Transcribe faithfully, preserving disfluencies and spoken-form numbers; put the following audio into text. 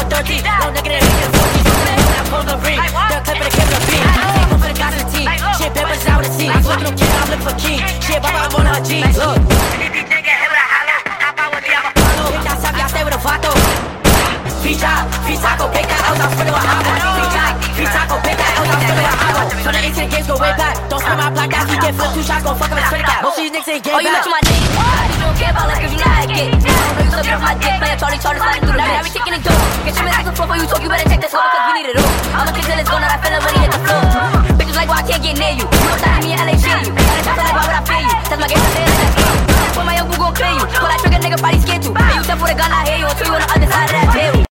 thirteen. No nigga that hit fourteen. When I pull the ring, they're clipping the camera beat. Take one for the guys on the team. Shit, peppers out with the team. I'm flipping them kids, I'm looking for king. Shit, Baba, I'm on her jeans. Look. Ficha, ficha, go pick that out, I'm spinning with hot ones. Ficha, ficha, go pick that out, I'm spinning with hot ones. So the eighteen games go way back. Don't spin my block, that he get flipped two shots, gon' fuck him and spin it back. Most of these niggas ain't game back. Oh, you mention my name? You don't care about life cause you not like it. I don't know you suck my dick, play a Charlie Charlie sliding through the mix. Now we taking it dope. Get your minutes on the floor before you talk, you better check this over cause we need it all. I'ma kill till it's gone, and I feel it when he hit the floor. Bitches like, why I can't get near you? You don't die to me in L A, share you. Got a chopper like, why would I fear you? That's my game, I say that's that game. Put my young boo gon' clear you. Pull that trigger, nigga, body scared to. And you tough with a gun, I hear you. Until you on the other side of that tail.